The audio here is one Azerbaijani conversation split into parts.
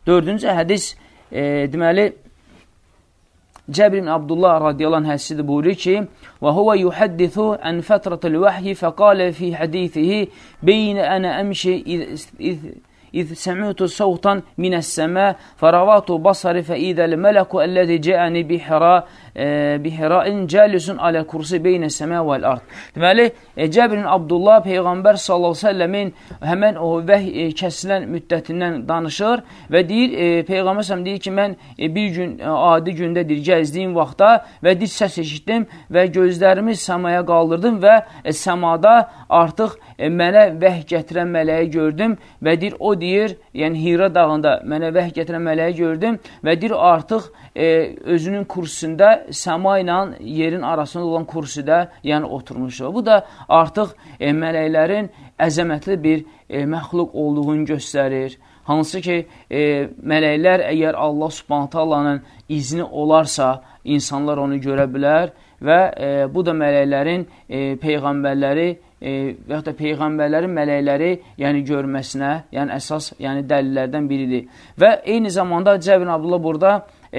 Dördüncü hədis, deməli, Cəbir ibn Abdullah radiyallahu anh hədisidir, buyurur ki, وَهُوَ يُحَدِّثُ عَنْ فَتْرَةِ الْوَحْيِ فَقَالَ فِي حَدِيثِهِ بَيْنَ أَنَا أَمْشِي إذ سمعت صوتا من السماء فرفعت بصري فإذا الملك الذي جاءني بحراء جالس على الكرسي بين السماء والأرض. Deməli, Cəbir ibn Abdullah Peyğəmbər sallallahu əleyhi və səlləmin həmən o vəhy kəsilən müddətindən danışır və deyir, Peyğəmbər sallallahu deyir ki, mən bir gün, adi gündə deyir, gəzdiyim vaxtda və deyir, səs eşitdim və gözlərimi səmaya qaldırdım və səmada artıq mənə vəhy gətirən mələyi gördüm və deyir, o deyir, yəni Hira dağında mənə vəhy gətirən mələyi gördüm və deyir, artıq özünün kursunda səma ilə yerin arasında olan kursuda yəni oturmuşdur. Bu da artıq mələklərin əzəmətli bir məxluq olduğunu göstərir. Hansı ki, mələklər əgər Allah subhanahu taalanın izni olarsa, insanlar onu görə bilər və bu da mələklərin peyğəmbərləri və yaxud da peyğəmbərlərin mələkləri yəni görməsinə, yəni əsas yəni dəlillərdən biridir. Və eyni zamanda Cəbir ibn Abdullah burada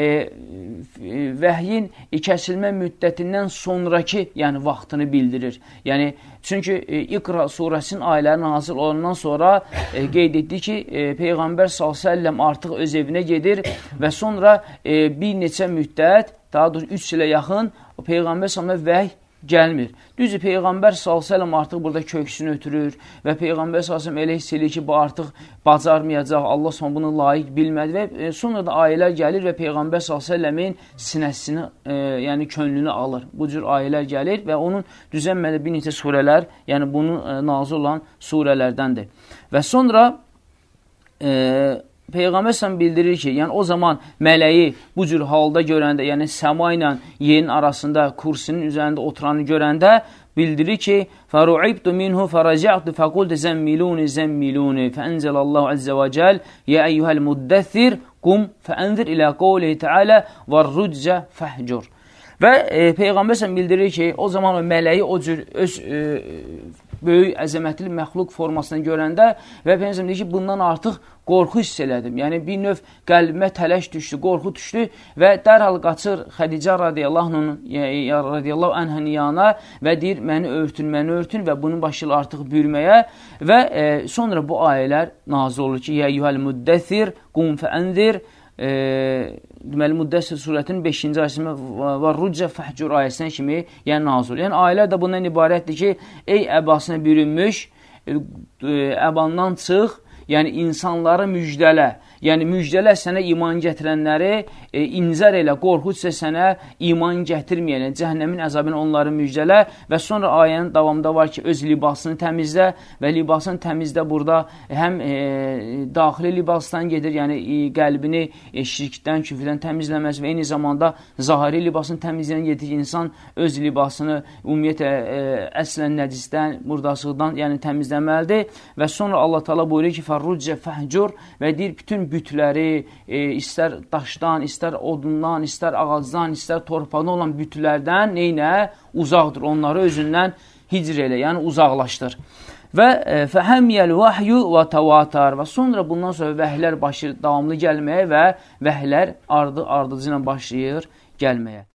vəhyin kəsilmə müddətindən sonraki yəni vaxtını bildirir. Yəni, çünki İqra surəsinin ayələri nazil olandan sonra qeyd etdi ki, Peyğəmbər s.ə.v artıq öz evinə gedir və sonra bir neçə müddət, daha doğrusu 3 ilə yaxın Peyğəmbər s.ə.v vəhy gəlmir. Düzdür, Peyğəmbər s.ə.v artıq burada köksünü ötürür və Peyğəmbər s.ə.v elə hiss edir ki, bu artıq bacarmayacaq, Allah s.ə.v bunu layiq bilmədi və sonra da ayələr gəlir və Peyğəmbər s.ə.v-in sinəsini, yəni könlünü alır. Bu cür ayələr gəlir və onun düzənmədə bir neçə surələr, yəni bunun nazil olan surələrdəndir. Və sonra Peyğəmbər s.ə.v bildirir ki, yəni o zaman mələyi bu cür halda görəndə, yəni səma ilə yerin arasında, kursinin üzərində oturanı görəndə bildirir ki, فَرُعِبْتُ مِنْهُ فَرَجَعْتُ فَقُلْتُ زَمِّلُونِ زَمِّلُونِ فَأَنْزَلَ اللّٰهُ عَزَّ وَجَلْ يَا أَيُّهَا الْمُدَّثِّرْ قُمْ فَأَنْذِرْ إِلَى قَوْلِهِ تَعَالَى وَالرُّجَّ فَحْجُرْ. Və Peyğəmbər s.ə.v bildirir ki, o zaman o mələyi o cür öz böyük, əzəmətli məxluq formasını görəndə və Peyğəmbər deyir ki, bundan artıq qorxu hiss elədim. Yəni, bir növ qəlbimə tələş düşdü, qorxu düşdü və dərhal qaçır Xədicə radiyallahu anhənin yanına və deyir, məni örtün və bunun başı ilə artıq bürməyə və sonra bu ayələr nazil olur ki, Yə eyyuhəl müddəthir, qum fəənzir, deməli, Müddəssir surətinin 5-ci ayəsində və Ruccə Fəhcur ayəsinə kimi yəni nazil olur. Yəni, ayələr də bundan ibarətdir ki, ey əbasına bürünmüş, əbandan çıx, yəni insanları müjdələ, yəni müjdələ sənə iman gətirənləri inzar elə, qorxucsa sənə iman gətirməyənə, cəhənnəmin əzabını onları müjdələ və sonra ayənin davamında var ki, öz libasını təmizlə və libasını təmizlə burada həm daxili libasdan gedir, yəni qəlbini şirkdən, küfrdən təmizləməz və eyni zamanda zahiri libasını təmizləyən gedir ki, insan öz libasını ümumiyyətlə əslən nəcisdən, murdasıqdan yəni təmizləməlidir və sonra Allah Teala buyurur ki, Fərruccə fəhcur və deyir, bütün bütləri, istər daşdan, istər odundan, istər ağacdan, istər torpaqdan olan bütlərdən neynə? Uzaqdır. Onları özündən hicr elə, yəni uzaqlaşdır. Və fəhəmiyyəl vəhyu və təvatar və sonra bundan sonra vəhlər başlayır davamlı gəlməyə və vəhlər ardıcı ilə başlayır gəlməyə.